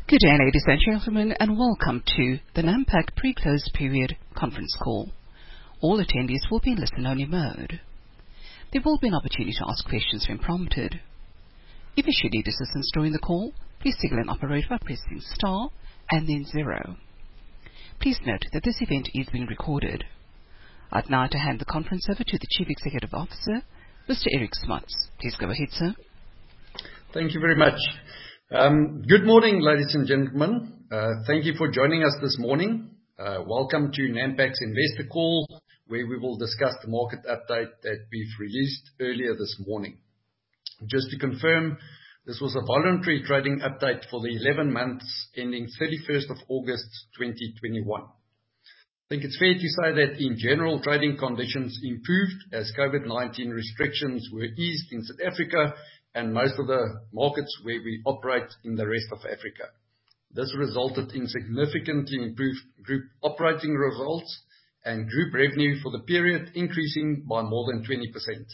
Good day, ladies and gentlemen, and welcome to the Nampak Pre-Close Period Conference Call. All attendees will be in listen-only mode. There will be an opportunity to ask questions when prompted. If you should need assistance during the call, please signal an operator by pressing star and then 0. Please note that this event is being recorded. I'd now like to hand the conference over to the Chief Executive Officer, Mr. Eric Smuts. Please go ahead, sir. Thank you very much. Good morning, ladies and gentlemen. Thank you for joining us this morning. Welcome to Nampak's Investor Call, where we will discuss the market update that we've released earlier this morning. Just to confirm, this was a voluntary trading update for the 11 months ending 31st of August 2021. I think it's fair to say that in general, trading conditions improved as COVID-19 restrictions were eased in South Africa and most of the markets where we operate in the rest of Africa. This resulted in significantly improved group operating results and group revenue for the period increasing by more than 20%.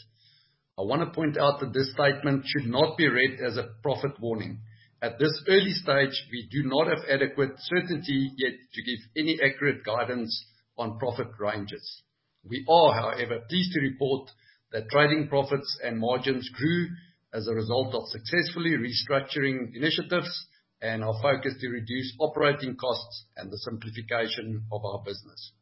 I want to point out that this statement should not be read as a profit warning. At this early stage, we do not have adequate certainty yet to give any accurate guidance on profit ranges. We are, however, pleased to report that trading profits and margins grew as a result of successfully restructuring initiatives and our focus to reduce operating costs and the simplification of our business.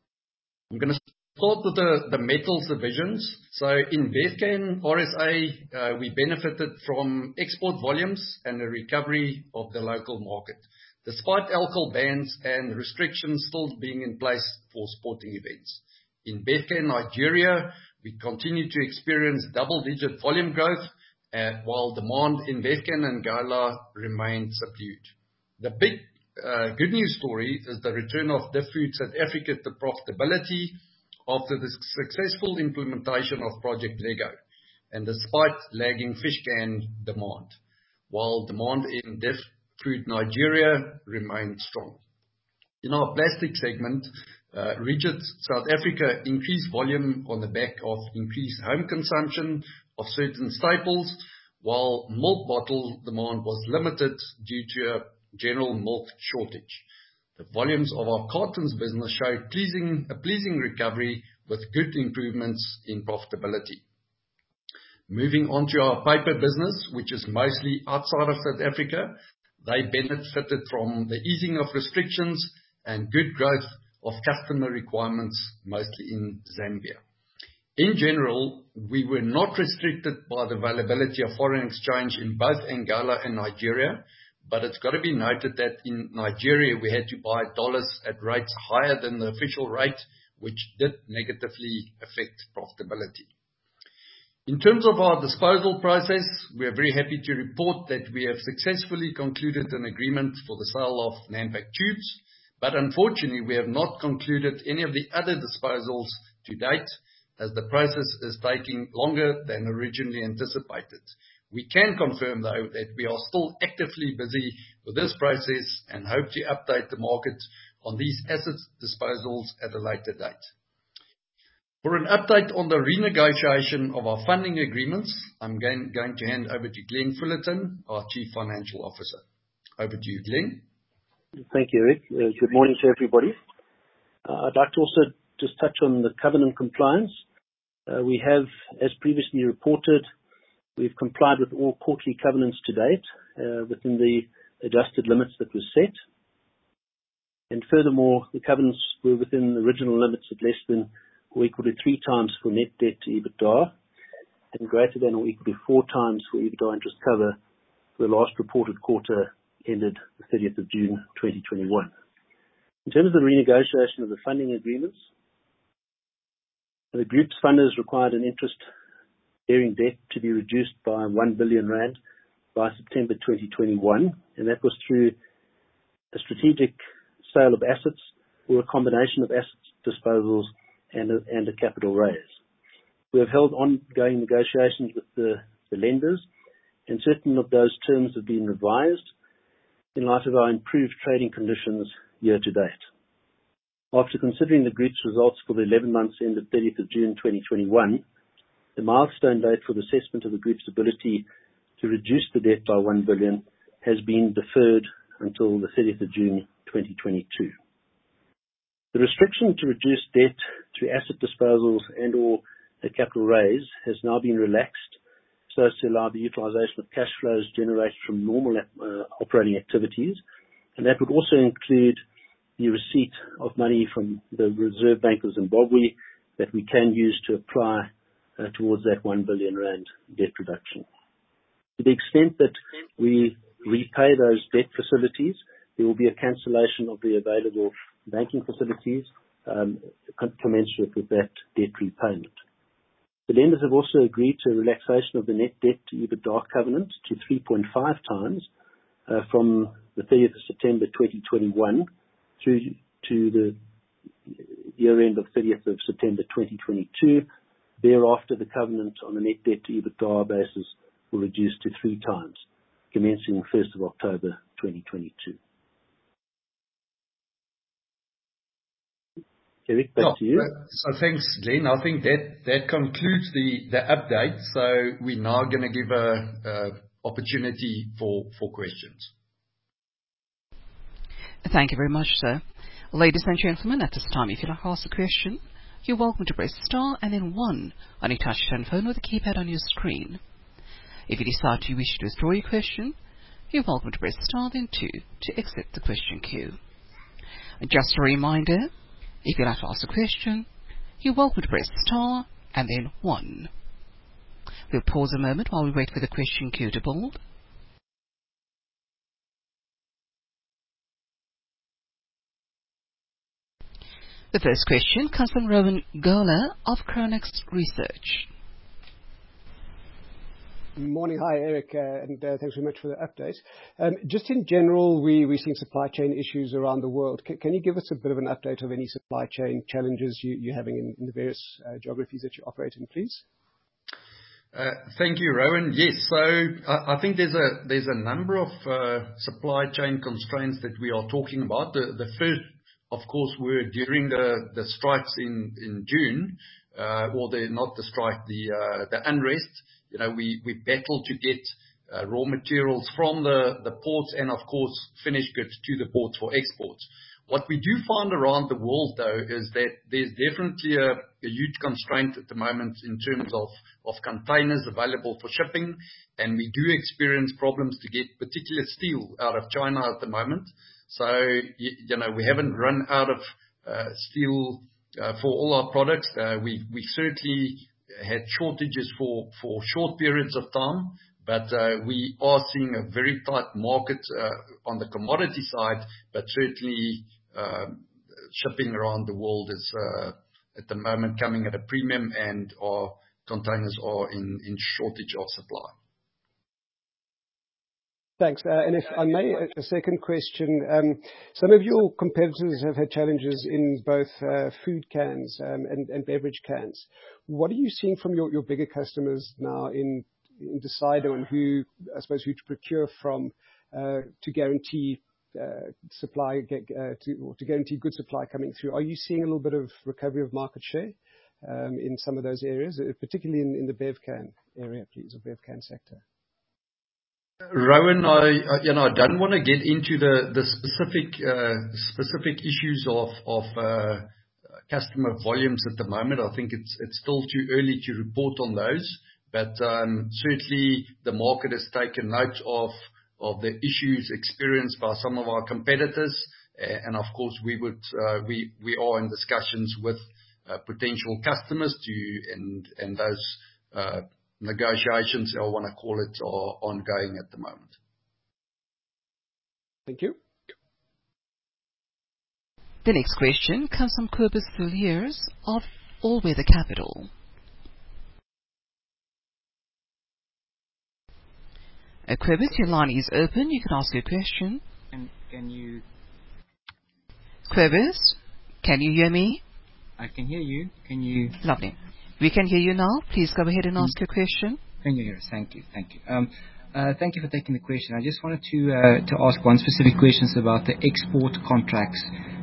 I'm going to start with the metals divisions. So in Bevcan RSA, we benefited from export volumes and a recovery of the local market, despite alcohol bans and restrictions still being in place for sporting events. In Bevcan Nigeria, we continue to experience double-digit volume growth, while demand in Bevcan and Angola remained subdued. The big good news story is the return of DivFood South Africa to profitability after the successful implementation of Project Lego, and despite lagging fish can demand, while demand in DivFood Nigeria remained strong. In our plastic segment, Rigid South Africa increased volume on the back of increased home consumption of certain staples, while milk bottle demand was limited due to a general milk shortage. The volumes of our cartons business showed a pleasing recovery with good improvements in profitability. Moving on to our paper business, which is mostly outside of South Africa, they benefited from the easing of restrictions and good growth of customer requirements, mostly in Zambia. In general, we were not restricted by the availability of foreign exchange in both Angola and Nigeria, but it's got to be noted that in Nigeria we had to buy dollars at rates higher than the official rate, which did negatively affect profitability. In terms of our disposal process, we are very happy to report that we have successfully concluded an agreement for the sale of Nampak Tubes, but unfortunately we have not concluded any of the other disposals to date, as the process is taking longer than originally anticipated. We can confirm, though, that we are still actively busy with this process and hope to update the market on these asset disposals at a later date. For an update on the renegotiation of our funding agreements, I'm going to hand over to Glenn Fullerton, our Chief Financial Officer. Over to you, Glenn. Thank you, Eric. Good morning to everybody. I'd like to also just touch on the covenant compliance. We have, as previously reported, we've complied with all quarterly covenants to date within the adjusted limits that were set. And furthermore, the covenants were within the original limits at less than or equal to 3 times for net debt to EBITDA and greater than or equal to 4 times for EBITDA interest cover for the last reported quarter ended the 30th of June 2021. In terms of the renegotiation of the funding agreements, the group's funders required an interest-bearing debt to be reduced by 1 billion rand by September 2021, and that was through a strategic sale of assets or a combination of assets disposals and a capital raise. We have held ongoing negotiations with the lenders, and certain of those terms have been revised in light of our improved trading conditions year to date. After considering the group's results for the 11 months ended 30th of June 2021, the milestone date for the assessment of the group's ability to reduce the debt by 1 billion has been deferred until the 30th of June 2022. The restriction to reduce debt through asset disposals and/or a capital raise has now been relaxed so as to allow the utilization of cash flows generated from normal operating activities, and that would also include the receipt of money from the Reserve Bank of Zimbabwe that we can use to apply towards that 1 billion rand debt reduction. To the extent that we repay those debt facilities, there will be a cancellation of the available banking facilities commensurate with that debt repayment. The lenders have also agreed to a relaxation of the net debt to EBITDA covenant to 3.5 times from the 30th of September 2021 through to the year end of 30th of September 2022. Thereafter, the covenant on the net debt to EBITDA basis will reduce to 3 times, commencing 1st of October 2022. Eric, back to you. So thanks, Glenn. I think that concludes the update. So we're now going to give a opportunity for questions. Thank you very much, sir. Ladies and gentlemen, at this time, if you'd like to ask a question, you're welcome to press star and then 1 on your touch-tone phone or the keypad on your screen. If you decide you wish to withdraw your question, you're welcome to press star then 2 to exit the question queue. And just a reminder, if you'd like to ask a question, you're welcome to press star and then 1. We'll pause a moment while we wait for the question queue to build. The first question comes from Rowan Gola of Chronux Research. Morning. Hi, Eric, and thanks very much for the update. Just in general, we're seeing supply chain issues around the world. Can you give us a bit of an update of any supply chain challenges you're having in the various geographies that you operate in, please? Thank you, Rowan. Yes, so I think there's a number of supply chain constraints that we are talking about. The first, of course, were during the strikes in June, not the strike, the unrest. You know, we battled to get raw materials from the ports and, of course, finished goods to the ports for exports. What we do find around the world, though, is that there's definitely a huge constraint at the moment in terms of containers available for shipping, and we do experience problems to get particular steel out of China at the moment. So, you know, we haven't run out of steel for all our products. We certainly had shortages for short periods of time, but we are seeing a very tight market on the commodity side, but certainly shipping around the world is at the moment coming at a premium, and our containers are in shortage of supply. Thanks. And if I may, a second question. Some of your competitors have had challenges in both food cans and beverage cans. What are you seeing from your bigger customers now in deciding on who to procure from to guarantee supply, to guarantee good supply coming through? Are you seeing a little bit of recovery of market share in some of those areas, particularly in the bev can area, please, or bev can sector? Rowan, I don't want to get into the specific issues of customer volumes at the moment. I think it's still too early to report on those, but certainly the market has taken note of the issues experienced by some of our competitors, and of course we are in discussions with potential customers and those negotiations, I want to call it, are ongoing at the moment. Thank you. The next question comes from Cobus Villiers of All Weather Capital. Cobus, your line is open. You can ask your question. Can you... Cobus, can you hear me? I can hear you. Can you... Lovely. We can hear you now. Please go ahead and ask your question. Can you hear us? Thank you. Thank you. Thank you for taking the question. I just wanted to ask one specific question about the export contracts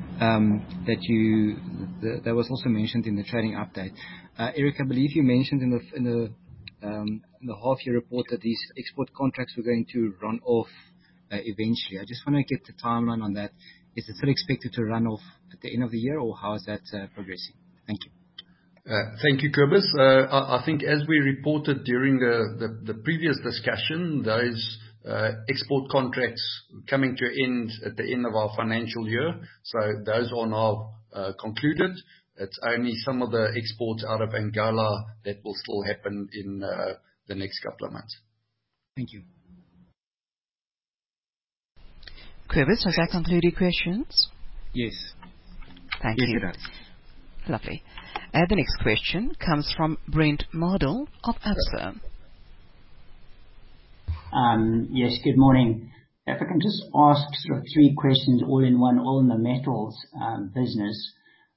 that was also mentioned in the trading update. Eric, I believe you mentioned in the half-year report that these export contracts were going to run off eventually. I just want to get the timeline on that. Is it still expected to run off at the end of the year, or how is that progressing? Thank you. Thank you, Kobus. I think as we reported during the previous discussion, those export contracts coming to end at the end of our financial year. So those are now concluded. It's only some of the exports out of Angola that will still happen in the next couple of months. Thank you. Kobus, does that conclude your questions? Yes. Thank you. Yes, it does. Lovely. The next question comes from Brent Mardell of Absa. Yes, good morning. If I can just ask sort of three questions all in one, all in the metals business.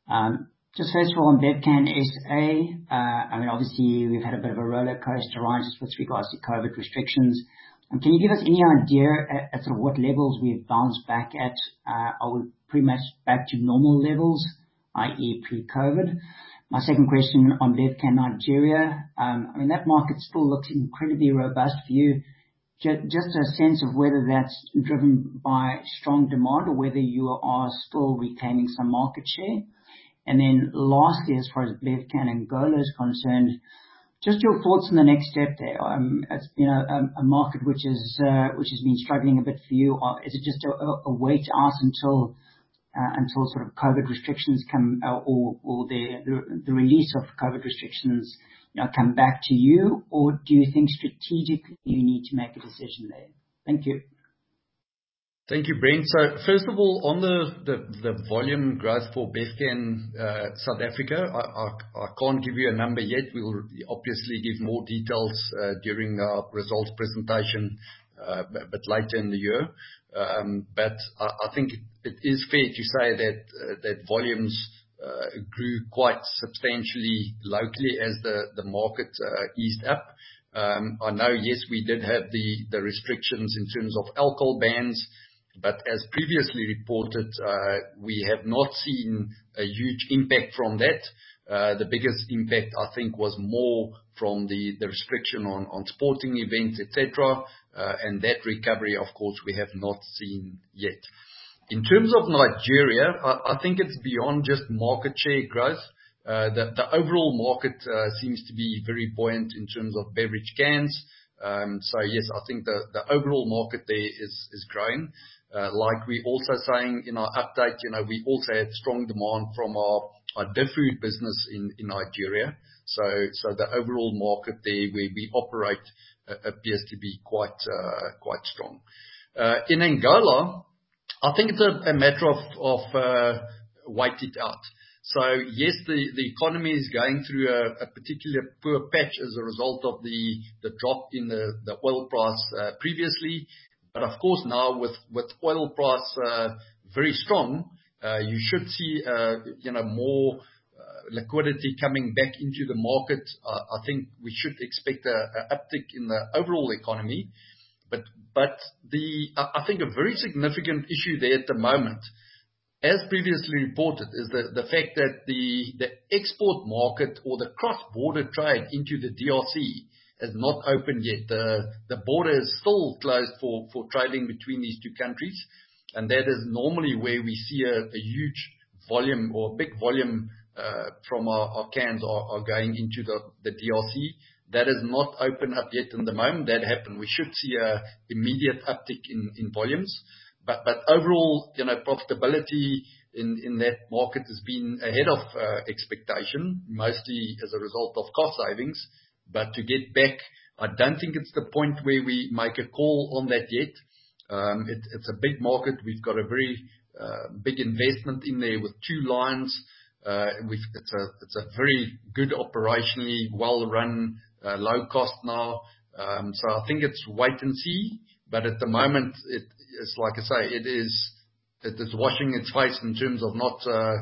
Just first of all, on Bevcan SA, I mean, obviously we've had a bit of a roller coaster ride just with regards to COVID restrictions. Can you give us any idea at sort of what levels we've bounced back at? Are we pretty much back to normal levels, i.e. pre-COVID? My second question on Bevcan Nigeria. I mean, that market still looks incredibly robust for you. Just a sense of whether that's driven by strong demand or whether you are still retaining some market share. And then lastly, as far as Bevcan Angola is concerned, just your thoughts on the next step there. It's been a market which has been struggling a bit for you. Is it just a wait out until sort of COVID restrictions come, or the release of COVID restrictions, come back to you, or do you think strategically you need to make a decision there? Thank you. Thank you, Brent. So first of all, on the volume growth for Bevcan South Africa, I can't give you a number yet. We'll obviously give more details during our results presentation but later in the year. But I think it is fair to say that volumes grew quite substantially locally as the market eased up. I know, yes, we did have the restrictions in terms of alcohol bans, but as previously reported, we have not seen a huge impact from that. The biggest impact, I think, was more from the restriction on sporting events, etc. And that recovery, of course, we have not seen yet. In terms of Nigeria, I think it's beyond just market share growth. The overall market seems to be very buoyant in terms of beverage cans. So yes, I think the overall market there is growing. Like we also saying in our update, we also had strong demand from our DivFood business in Nigeria. So the overall market there where we operate appears to be quite strong. In Angola, I think it's a matter of wait it out. So yes, the economy is going through a particular poor patch as a result of the drop in the oil price previously. But of course now with oil price very strong, you should see more liquidity coming back into the market. I think we should expect a uptick in the overall economy. But I think a very significant issue there at the moment, as previously reported, is the fact that the export market or the cross-border trade into the DRC has not opened yet. The border is still closed for trading between these two countries, and that is normally where we see a huge volume or a big volume from our cans are going into the DRC. That is not open up yet in the moment. That happened. We should see a immediate uptick in volumes. But overall, profitability in that market has been ahead of expectation, mostly as a result of cost savings. But to get back, I don't think it's the point where we make a call on that yet. It's a big market. We've got a very big investment in there with 2 lines. It's a very good operationally well-run, low cost now. So I think it's wait and see. But at the moment, it's like I say, it is washing its face in terms of not,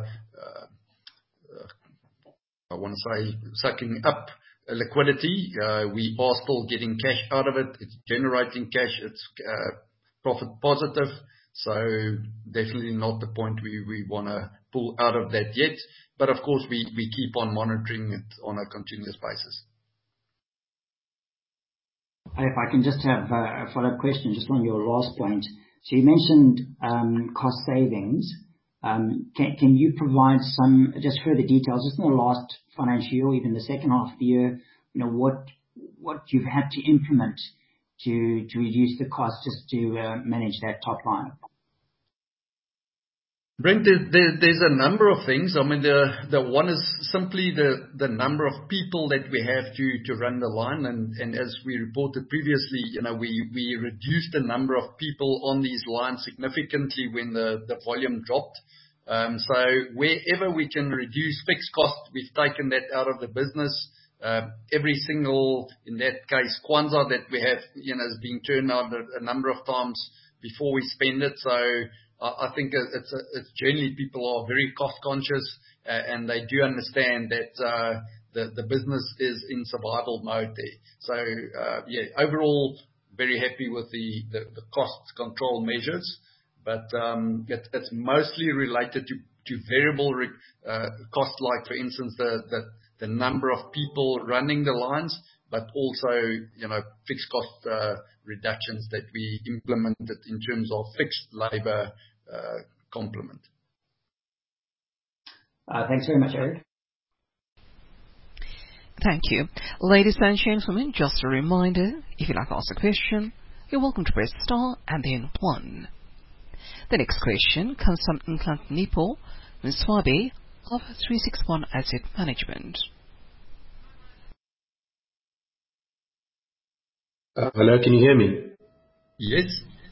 I want to say, sucking up liquidity. We are still getting cash out of it. It's generating cash. It's profit positive. So definitely not the point we want to pull out of that yet. But of course, we keep on monitoring it on a continuous basis. If I can just have a follow-up question just on your last point. So you mentioned cost savings. Can you provide some just further details, just in the last financial year or even the second half of the year, what you've had to implement to reduce the cost just to manage that top line? Brent, there's a number of things. I mean, the one is simply the number of people that we have to run the line. And as we reported previously, we reduced the number of people on these lines significantly when the volume dropped. So wherever we can reduce fixed costs, we've taken that out of the business. Every single, in that case, Kwanzaa that we have, has been turned out a number of times before we spend it. So I think it's generally people are very cost conscious, and they do understand that the business is in survival mode there. So overall, very happy with the cost control measures, but it's mostly related to variable costs, like for instance the number of people running the lines, but also fixed cost reductions that we implemented in terms of fixed labor complement. Thanks very much, Eric. Thank you. Ladies and gentlemen, just a reminder, if you'd like to ask a question, you're welcome to press star and then 1. The next question comes from Nhlanhla Mswabi of 361 Asset Management. Hello, can you hear me? Yes.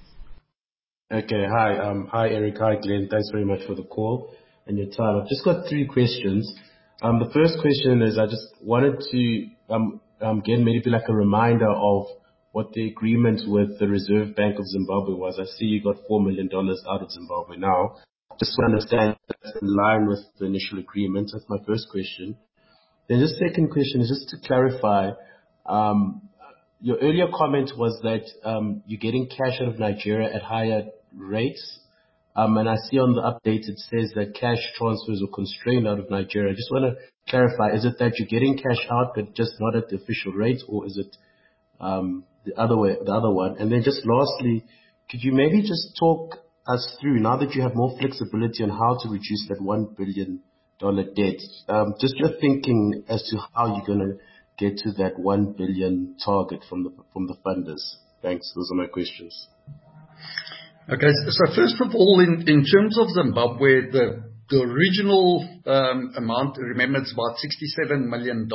Okay, hi Eric, hi Glenn. Thanks very much for the call and your time. I've just got 3 questions. The first question is I just wanted to get maybe like a reminder of what the agreement with the Reserve Bank of Zimbabwe was. I see you got $4 million out of Zimbabwe now. Just to understand if that's in line with the initial agreement. That's my first question. Then the second question is just to clarify, your earlier comment was that you're getting cash out of Nigeria at higher rates. And I see on the update it says that cash transfers are constrained out of Nigeria. I just want to clarify, is it that you're getting cash out but just not at the official rate, or is it the other one? And then just lastly, could you maybe just talk us through, now that you have more flexibility on how to reduce that $1 billion debt, just your thinking as to how you're going to get to that 1 billion target from the funders. Thanks. Those are my questions. Okay. So first of all, in terms of Zimbabwe, the original amount, remember, it's about $67 million,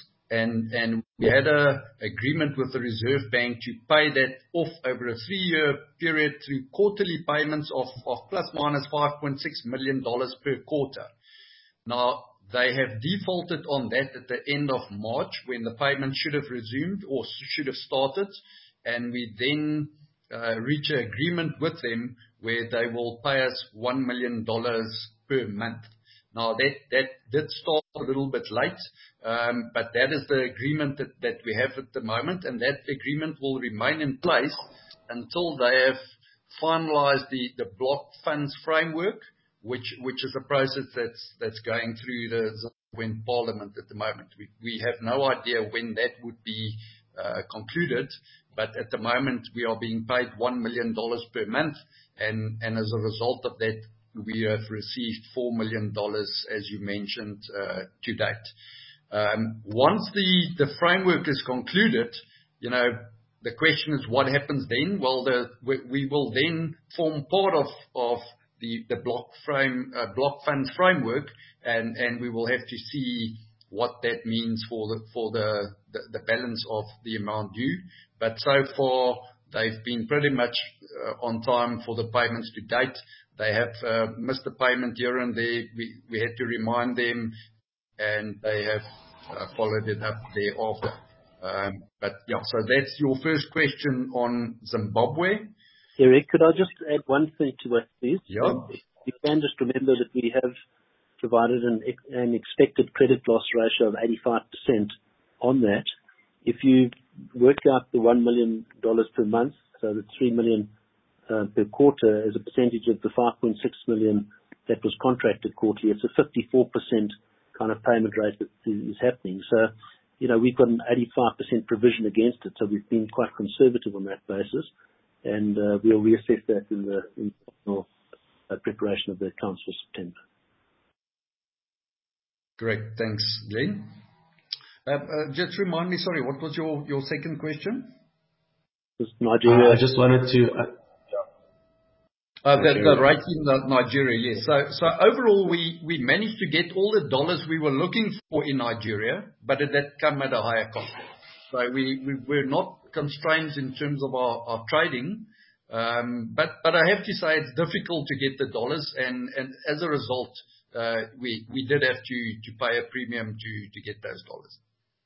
and we had a agreement with the Reserve Bank to pay that off over a 3-year period through quarterly payments of plus minus $5.6 million per quarter. Now, they have defaulted on that at the end of March, when the payment should have resumed or should have started, and we then reach an agreement with them where they will pay us $1 million per month. Now, that did start a little bit late, but that is the agreement that we have at the moment, and that agreement will remain in place until they have finalized the block funds framework, which is a process that's going through the Zimbabwean Parliament at the moment. We have no idea when that would be concluded, but at the moment we are being paid $1 million per month, and as a result of that, we have received $4 million, as you mentioned, to date. Once the framework is concluded, the question is what happens then? Well, we will then form part of the block fund framework, and we will have to see what that means for the balance of the amount due. But so far, they've been pretty much on time for the payments to date. They have missed a payment here and there. We had to remind them, and they have followed it up thereafter. But yeah, so that's your first question on Zimbabwe. Eric, could I just add one thing to that, please? Yeah. You can just remember that we have provided an expected credit loss ratio of 85% on that. If you work out the $1 million per month, so the $3 million per quarter as a percentage of the $5.6 million that was contracted quarterly, it's a 54% kind of payment rate that is happening. So, we've got an 85% provision against it, so we've been quite conservative on that basis. and we'll reassess that in the final preparation of the accounts for September. Great. Thanks, Glenn. Just remind me, sorry, what was your second question? Nigeria. I just wanted to... The rate in Nigeria, yes. So overall, we managed to get all the dollars we were looking for in Nigeria, but that came at a higher cost. So we were not constrained in terms of our trading, but I have to say it's difficult to get the dollars, and as a result, we did have to pay a premium to get those dollars.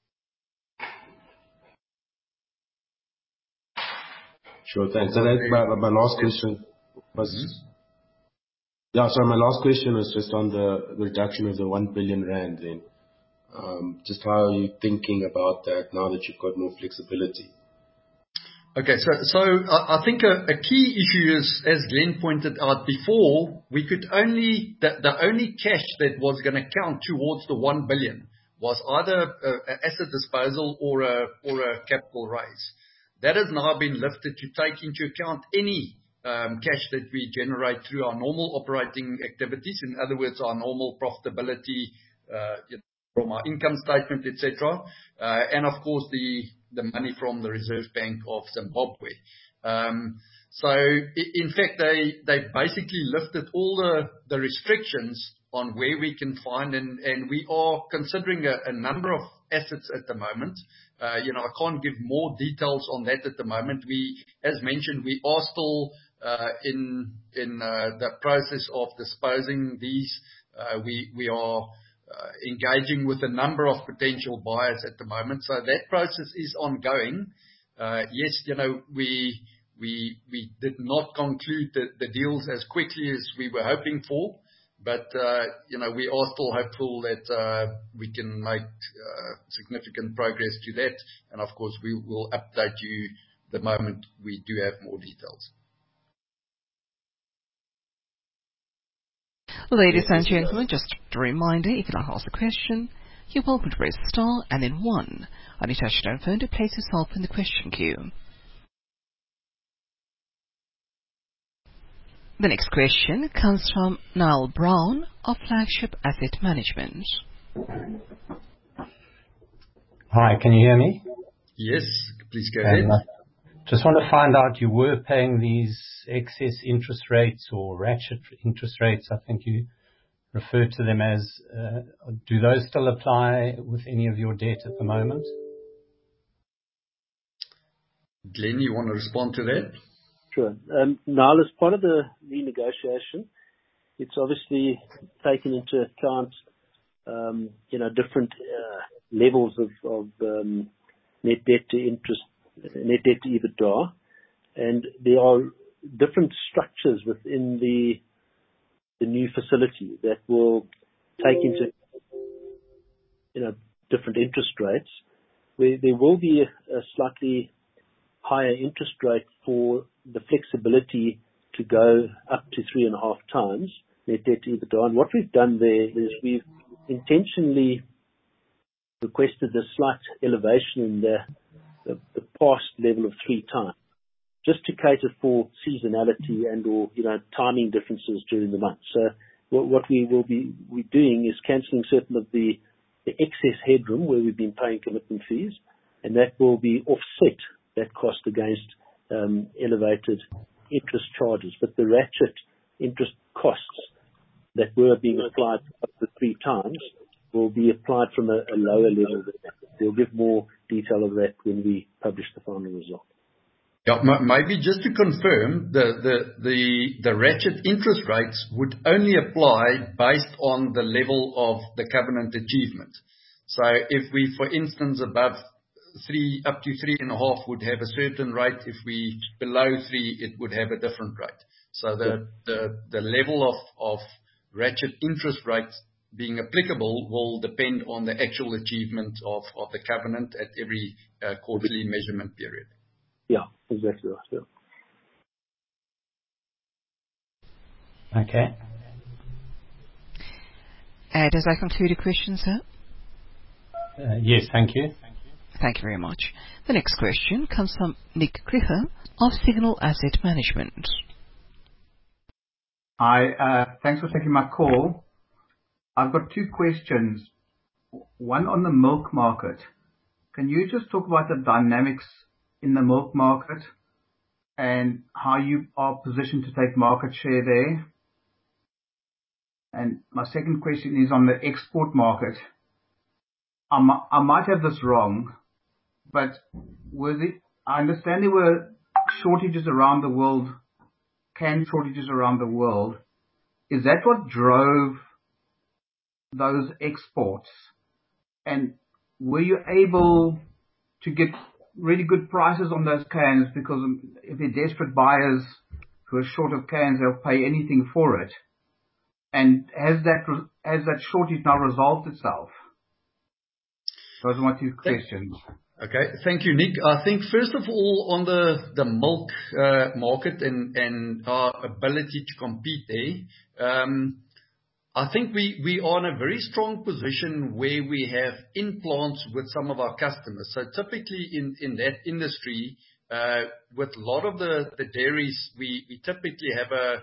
Sure, thanks. And my last question was... Yeah, sorry, my last question was just on the reduction of the 1 billion rand then. Just how are you thinking about that now that you've got more flexibility? Okay, so I think a key issue is, as Glenn pointed out before, we could only, the only cash that was going to count towards the 1 billion was either asset disposal or a capital raise. That has now been lifted to take into account any cash that we generate through our normal operating activities. In other words, our normal profitability from our income statement, etc. And of course, the money from the Reserve Bank of Zimbabwe. So in fact, they basically lifted all the restrictions on where we can find, and we are considering a number of assets at the moment. I can't give more details on that at the moment. As mentioned, we are still in the process of disposing these. We are engaging with a number of potential buyers at the moment, so that process is ongoing. Yes, we did not conclude the deals as quickly as we were hoping for, but we are still hopeful that we can make significant progress to that, and of course we will update you the moment we do have more details. Ladies and gentlemen, just a reminder, if you'd like to ask a question, you're welcome to press star and then 1 on your touch-tone phone to place yourself in the question queue. The next question comes from Niall Brown of Flagship Asset Management. Hi, can you hear me? Yes, please go ahead. Just want to find out, you were paying these excess interest rates or ratchet interest rates, I think you referred to them as. Do those still apply with any of your debt at the moment? Glenn, you want to respond to that? Sure. Now, as part of the renegotiation, it's obviously taken into account, different levels of net debt to interest, net debt to EBITDA, and there are different structures within the new facility that will take into different interest rates. There will be a slightly higher interest rate for the flexibility to go up to 3.5 times net debt to EBITDA. And what we've done there is we've intentionally requested a slight elevation in the past level of 3 times, just to cater for seasonality and or timing differences during the month. So what we will be doing is cancelling certain of the excess headroom where we've been paying commitment fees, and that will be offset, that cost, against elevated interest charges. But the ratchet interest costs that were being applied up to 3 times will be applied from a lower level. We'll give more detail of that when we publish the final result. Yeah, maybe just to confirm, the ratchet interest rates would only apply based on the level of the covenant achievement. So if we, for instance, above 3 up to 3.5 would have a certain rate, if we below 3, it would have a different rate. So the level of ratchet interest rates being applicable will depend on the actual achievement of the covenant at every quarterly measurement period. Yeah, exactly right. Yeah. Okay. Does that conclude your question, sir? Yes, thank you. Thank you very much. The next question comes from Nick Krieger of Signal Asset Management. Hi, thanks for taking my call. I've got two questions. One on the milk market. Can you just talk about the dynamics in the milk market and how you are positioned to take market share there? And my second question is on the export market. I might have this wrong, but I understand there were shortages around the world, can shortages around the world. Is that what drove those exports? And were you able to get really good prices on those cans? Because if they're desperate buyers who are short of cans, they'll pay anything for it. And has that shortage now resolved itself? Those are my two questions. Okay. Thank you, Nick. I think first of all, on the milk market and our ability to compete there, I think we are in a very strong position where we have in-plants with some of our customers. So typically in that industry, with a lot of the dairies, we typically have a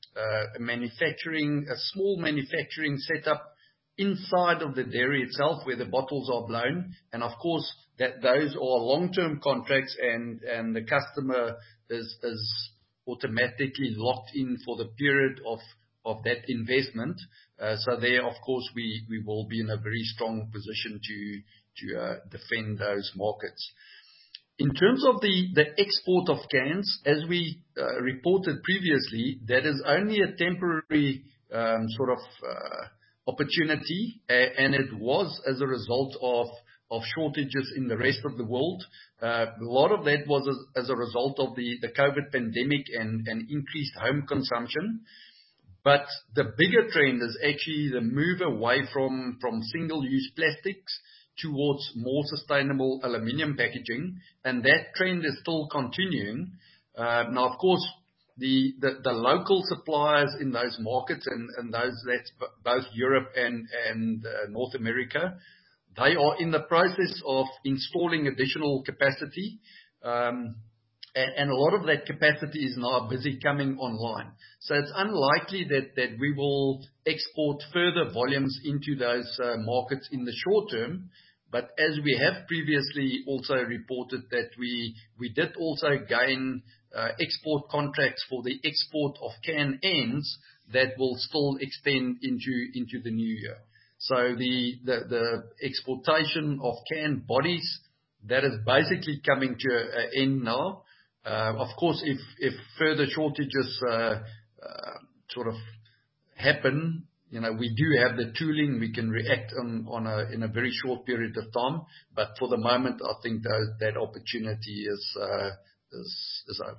small manufacturing setup inside of the dairy itself where the bottles are blown. And of course, those are long-term contracts and the customer is automatically locked in for the period of that investment. So there, of course, we will be in a very strong position to defend those markets. In terms of the export of cans, as we reported previously, that is only a temporary sort of opportunity, and it was as a result of shortages in the rest of the world. A lot of that was as a result of the COVID pandemic and increased home consumption. But the bigger trend is actually the move away from single-use plastics towards more sustainable aluminium packaging, and that trend is still continuing. Now, of course, the local suppliers in those markets and those that's both Europe and North America, they are in the process of installing additional capacity. And a lot of that capacity is now busy coming online. So it's unlikely that we will export further volumes into those markets in the short term. But as we have previously also reported that we did also gain export contracts for the export of can ends that will still extend into the new year. So the exportation of can bodies, that is basically coming to an end now. Of course, if further shortages sort of happen, we do have the tooling. We can react in a very short period of time. But for the moment, I think that opportunity is over.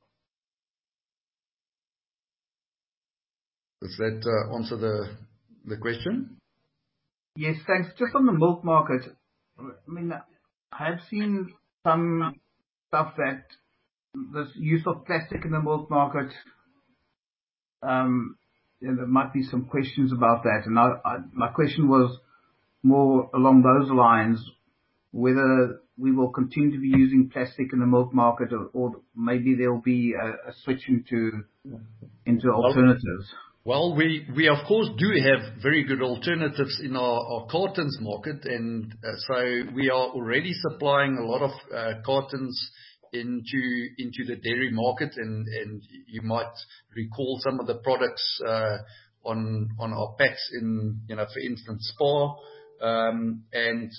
Does that answer the question? Yes, thanks. Just on the milk market, I mean, I have seen some stuff that this use of plastic in the milk market, there might be some questions about that. And my question was more along those lines, whether we will continue to be using plastic in the milk market or maybe there will be a switch into alternatives. Well, we of course do have very good alternatives in our cartons market, and so we are already supplying a lot of cartons into the dairy market, and you might recall some of the products on our packs in, for instance, Spar, and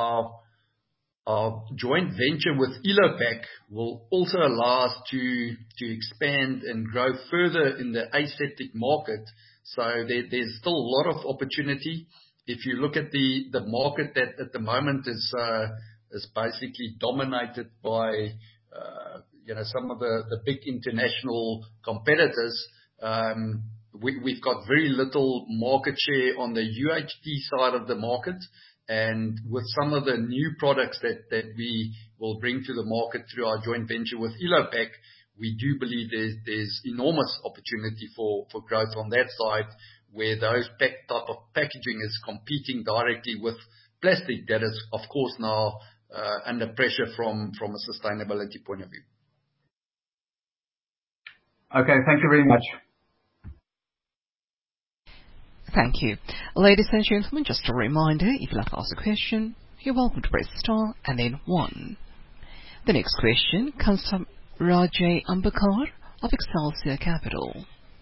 our joint venture with Elopak will also allow us to expand and grow further in the aseptic market. So there's still a lot of opportunity. If you look at the market that at the moment is basically dominated by some of the big international competitors, we've got very little market share on the UHT side of the market. And with some of the new products that we will bring to the market through our joint venture with Elopak, we do believe there's enormous opportunity for growth on that side, where those type of packaging is competing directly with plastic that is, of course, now under pressure from a sustainability point of view. Okay, thank you very much. Thank you. Ladies and gentlemen, just a reminder, if you'd like to ask a question, you're welcome to press star and then 1. The next question comes from Rajay Ambakar of Excelsior Capital.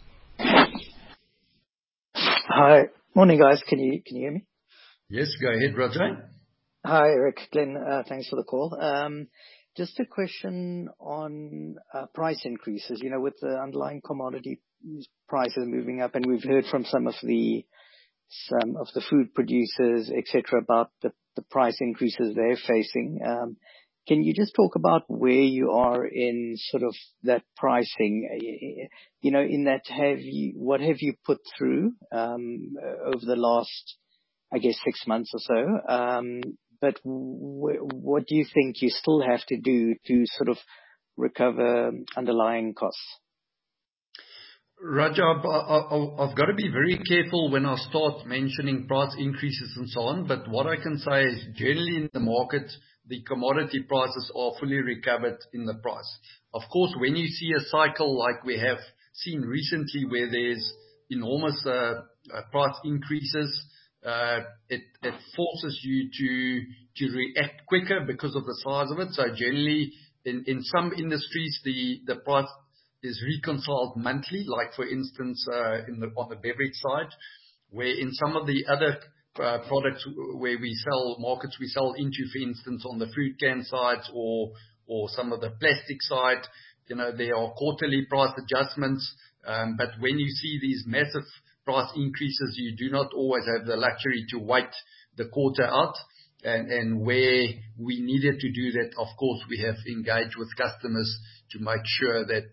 Hi. Morning, guys. Can you hear me? Yes, go ahead, Rajay. Hi, Eric, Glenn. Thanks for the call. Just a question on price increases. With the underlying commodity prices moving up, and we've heard from some of the food producers, et cetera, about the price increases they're facing. Can you just talk about where you are in sort of that pricing? In that, what have you put through over the last, I guess, 6 months or so? But what do you think you still have to do to sort of recover underlying costs? Raja, I've got to be very careful when I start mentioning price increases and so on, but what I can say is generally in the market, the commodity prices are fully recovered in the price. Of course, when you see a cycle like we have seen recently where there's enormous price increases, it forces you to react quicker because of the size of it. So generally, in some industries, the price is reconciled monthly, like for instance, on the beverage side, where in some of the other products where we sell markets we sell into, for instance, on the food can side or some of the plastic side, there are quarterly price adjustments. But when you see these massive price increases, you do not always have the luxury to wait the quarter out. And where we needed to do that, of course, we have engaged with customers to make sure that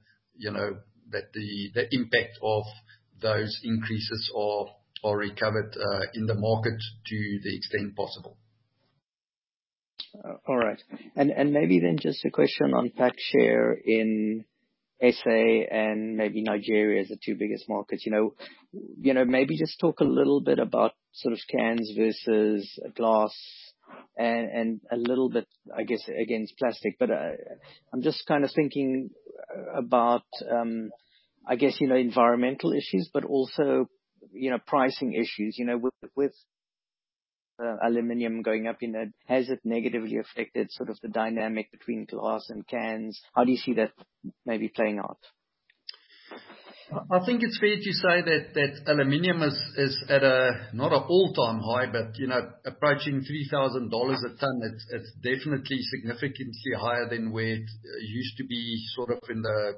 the impact of those increases are recovered in the market to the extent possible. All right. And maybe then just a question on pack share in SA and maybe Nigeria as the 2 biggest markets. Maybe just talk a little bit about sort of cans versus glass and a little bit, I guess, against plastic. But I'm just kind of thinking about, I guess, environmental issues, but also, pricing issues, with aluminium going up, has it negatively affected sort of the dynamic between glass and cans? How do you see that maybe playing out? I think it's fair to say that aluminium is at not an all-time high, but approaching $3,000 a ton. It's definitely significantly higher than where it used to be, sort of in the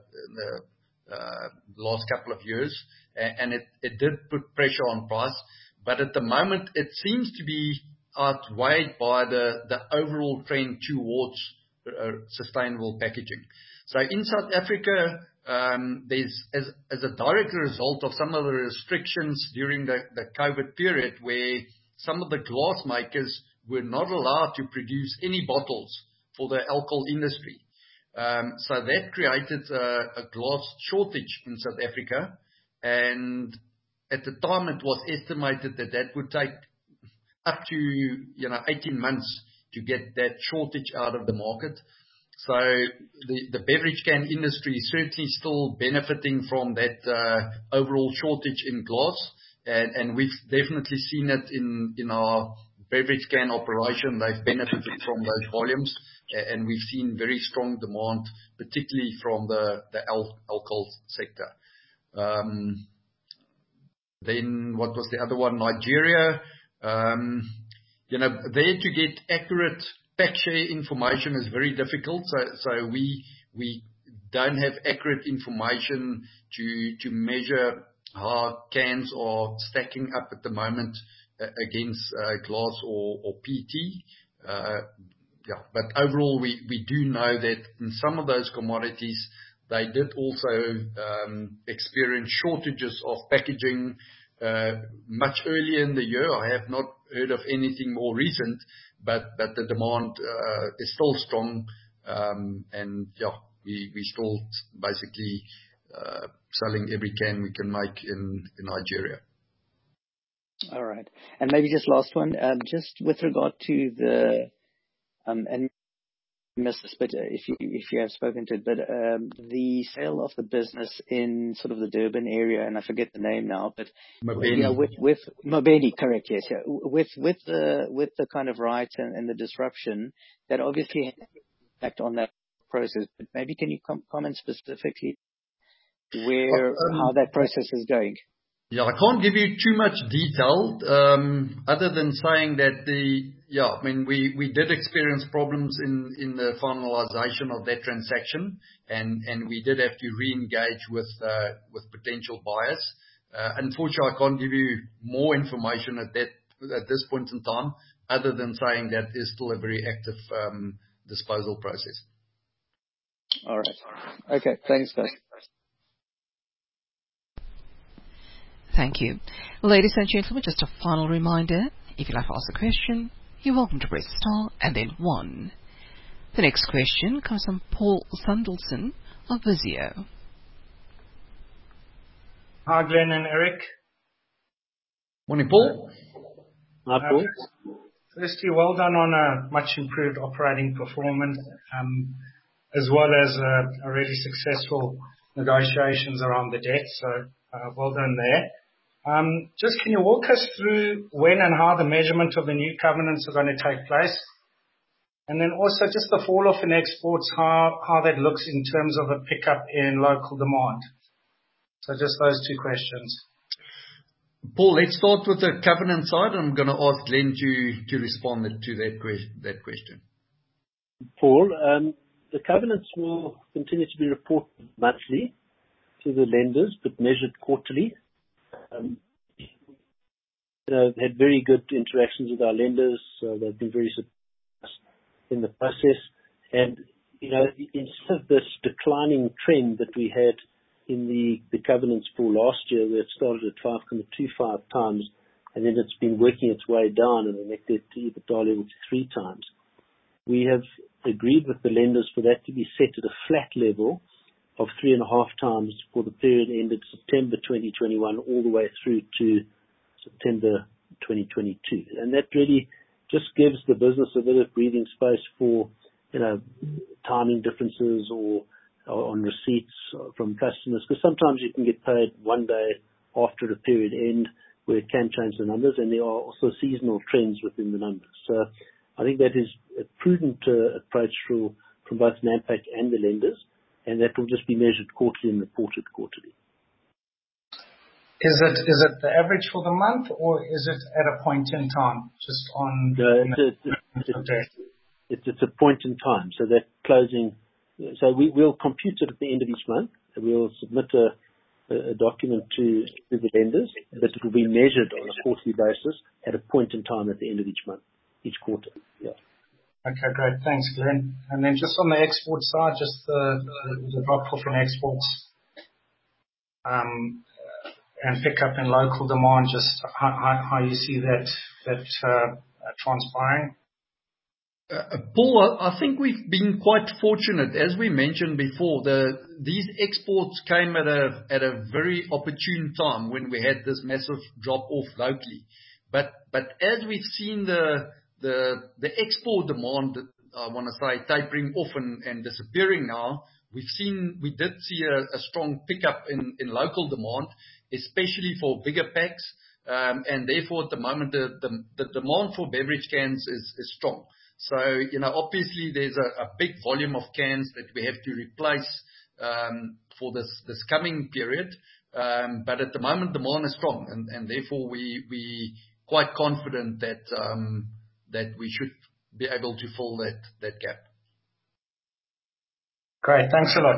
last couple of years, and it did put pressure on price. But at the moment, it seems to be outweighed by the overall trend towards sustainable packaging. So in South Africa, there's as a direct result of some of the restrictions during the COVID period, where some of the glass makers were not allowed to produce any bottles for the alcohol industry. So that created a glass shortage in South Africa, and at the time it was estimated that would take up to 18 months to get that shortage out of the market. So the beverage can industry is certainly still benefiting from that overall shortage in glass, and we've definitely seen it in our beverage can operation. They've benefited from those volumes, and we've seen very strong demand, particularly from the alcohol sector. Then what was the other one? Nigeria. There to get accurate pack share information is very difficult. So we don't have accurate information to measure how cans are stacking up at the moment against glass or PET. But overall, we do know that in some of those commodities, they did also experience shortages of packaging much earlier in the year. I have not heard of anything more recent, but the demand is still strong, and we still basically selling every can we can make in Nigeria. All right. And maybe just last one, just with regard to the and missed this, but if you have spoken to it, but the sale of the business in sort of the Durban area, and I forget the name now, but Mabeni. yeah, with Mabeni, correct? Yes, yeah. With the kind of riots and the disruption that obviously had an impact on that process. But maybe can you comment specifically how that process is going? Yeah, I can't give you too much detail, other than saying that we did experience problems in the finalization of that transaction, and we did have to re-engage with potential buyers. Unfortunately, I can't give you more information at this point in time, other than saying that is still a very active disposal process. All right. Okay. Thanks, guys. Thank you. Ladies and gentlemen, just a final reminder, if you'd like to ask a question, you're welcome to press star and then 1. The next question comes from Paul Sandelson of Visio. Hi, Glenn and Eric. Morning, Paul. Hi, Paul. Firstly, well done on a much improved operating performance, as well as a really successful negotiations around the debt. So well done there. Just can you walk us through when and how the measurement of the new covenants are going to take place? And then also just the fall off in exports, how that looks in terms of a pickup in local demand. So just those two questions. Paul, let's start with the covenant side. I'm going to ask Glenn to respond to that question. Paul, the covenants will continue to be reported monthly to the lenders, but measured quarterly. Had very good interactions with our lenders. They've been very supportive in the process. And, instead of this declining trend that we had in the covenants for last year, where it started at 5.25 times, and then it's been working its way down and the net debt to EBITDA level to 3 times. We have agreed with the lenders for that to be set at a flat level of 3.5 times for the period ended September 2021 all the way through to September 2022. And that really just gives the business a bit of breathing space for, timing differences or on receipts from customers, because sometimes you can get paid one day after the period end where it can change the numbers, and there are also seasonal trends within the numbers. So I think that is a prudent approach from both Nampak and the lenders, and that will just be measured quarterly and reported quarterly. Is it the average for the month, or is it at a point in time, just on? It's a point in time. So that closing. So we'll compute it at the end of each month, and we'll submit a document to the lenders, but it will be measured on a quarterly basis at a point in time at the end of each month, each quarter. Yeah. Okay, great. Thanks, Glenn. And then just on the export side, just the drop off in exports, and pick up in local demand, just how you see that transpiring. Paul, I think we've been quite fortunate. As we mentioned before, these exports came at a very opportune time when we had this massive drop off locally. But as we've seen the export demand, I want to say, tapering off and disappearing now, we did see a strong pickup in local demand, especially for bigger packs, and therefore at the moment the demand for beverage cans is strong. So obviously there's a big volume of cans that we have to replace for this coming period, but at the moment demand is strong, and therefore we quite confident that we should be able to fill that gap. Great, thanks a lot.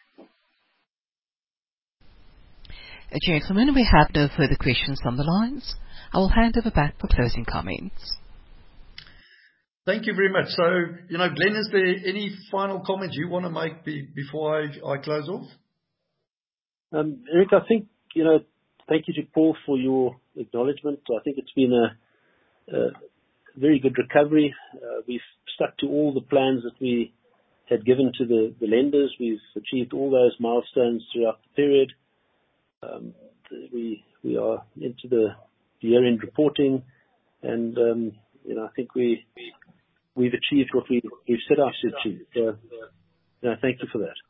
Gentlemen, we have no further questions on the lines. I will hand over back for closing comments. Thank you very much. So, Glenn, is there any final comments you want to make before I close off? Eric, I think, thank you to Paul for your acknowledgement. I think it's been a very good recovery. We've stuck to all the plans that we had given to the lenders. We've achieved all those milestones throughout the period. We are into the year-end reporting, and I think we we've achieved what we've set out to achieve. So, thank you for that.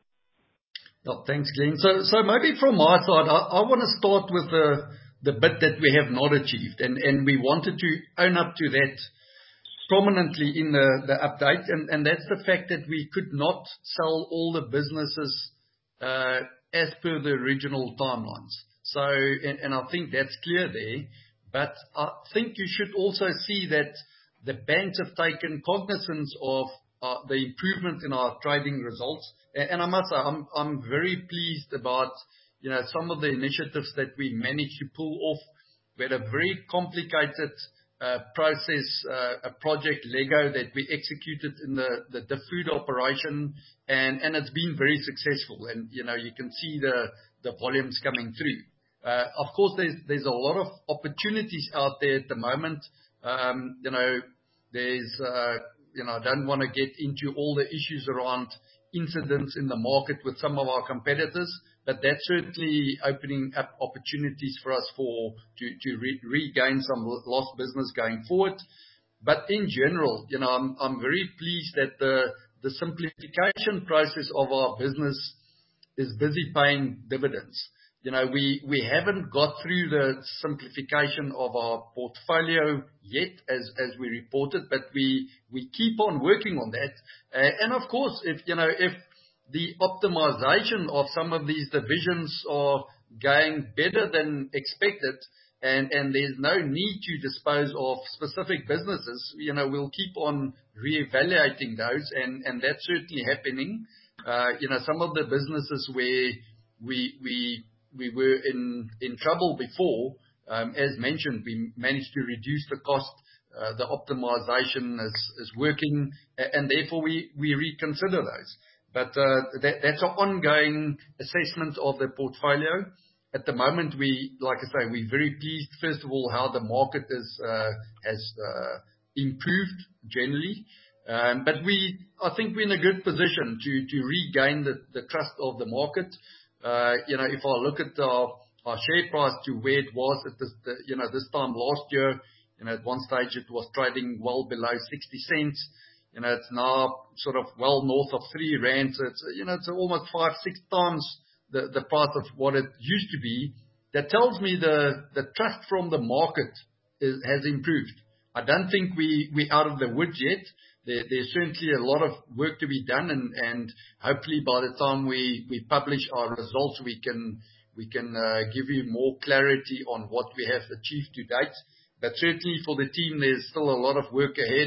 Well, thanks, Glenn. So maybe from my side, I want to start with the bit that we have not achieved, and we wanted to own up to that prominently in the update, and that's the fact that we could not sell all the businesses as per the original timelines. So, and I think that's clear there, but I think you should also see that the banks have taken cognizance of the improvement in our trading results. And I must say, I'm very pleased about, some of the initiatives that we managed to pull off. We had a very complicated process, a project Lego that we executed in the food operation, and it's been very successful. And, you can see the volumes coming through. Of course, there's a lot of opportunities out there at the moment. There's, I don't want to get into all the issues around incidents in the market with some of our competitors, but that's certainly opening up opportunities for us to regain some lost business going forward. But in general, I'm very pleased that the simplification process of our business is busy paying dividends. We haven't got through the simplification of our portfolio yet, as we reported, but we keep on working on that. And of course, if the optimization of some of these divisions are going better than expected, and there's no need to dispose of specific businesses, we'll keep on reevaluating those, and that's certainly happening. Some of the businesses where we were in trouble before, as mentioned, we managed to reduce the cost. The optimization is working, and therefore we reconsider those. But that's an ongoing assessment of the portfolio. At the moment, like I say, we're very pleased, first of all, how the market has improved generally. But I think we're in a good position to regain the trust of the market. If I look at our share price to where it was at this time last year, at one stage it was trading well below 60 cents. It's now sort of well north of 3 rand. So it's almost 5-6 times the price of what it used to be. That tells me the trust from the market has improved. I don't think we're out of the woods yet. There's certainly a lot of work to be done, and hopefully by the time we publish our results, we can give you more clarity on what we have achieved to date. But certainly for the team, there's still a lot of work ahead.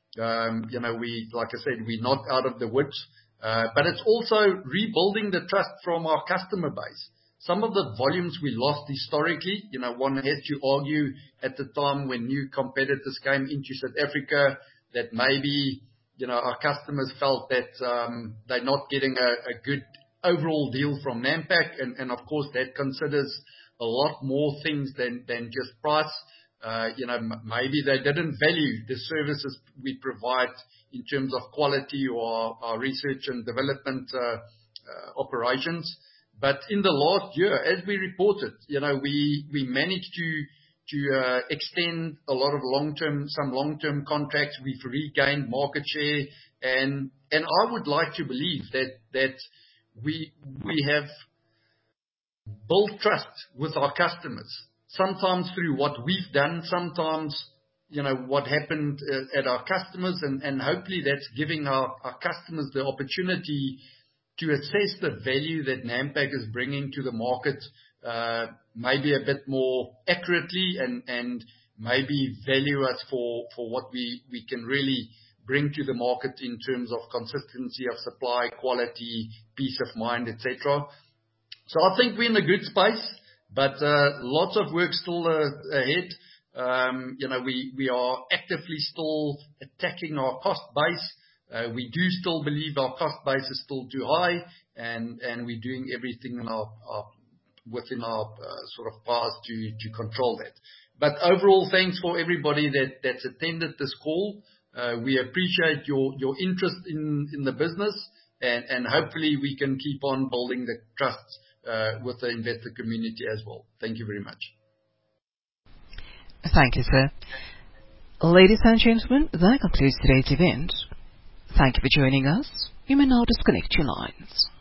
Like I said, we're not out of the woods, but it's also rebuilding the trust from our customer base. Some of the volumes we lost historically, one has to argue at the time when new competitors came into South Africa, that maybe, our customers felt that they're not getting a good overall deal from Nampak. And of course, that considers a lot more things than just price. Maybe they didn't value the services we provide in terms of quality or our research and development operations. But in the last year, as we reported, we managed to extend a lot of some long-term contracts. We've regained market share, and I would like to believe that we have built trust with our customers. Sometimes through what we've done, sometimes what happened at our customers, and hopefully that's giving our customers the opportunity to assess the value that Nampak is bringing to the market, maybe a bit more accurately, and maybe value us for what we can really bring to the market in terms of consistency of supply, quality, peace of mind, etc. So I think we're in a good space, but lots of work still ahead. We are actively still attacking our cost base. We do still believe our cost base is still too high, and we're doing everything within our sort of powers to control that. But overall, thanks for everybody that's attended this call. We appreciate your interest in the business, and hopefully we can keep on building the trust with the investor community as well. Thank you very much. Thank you, sir. Ladies and gentlemen, that concludes today's event. Thank you for joining us. You may now disconnect your lines.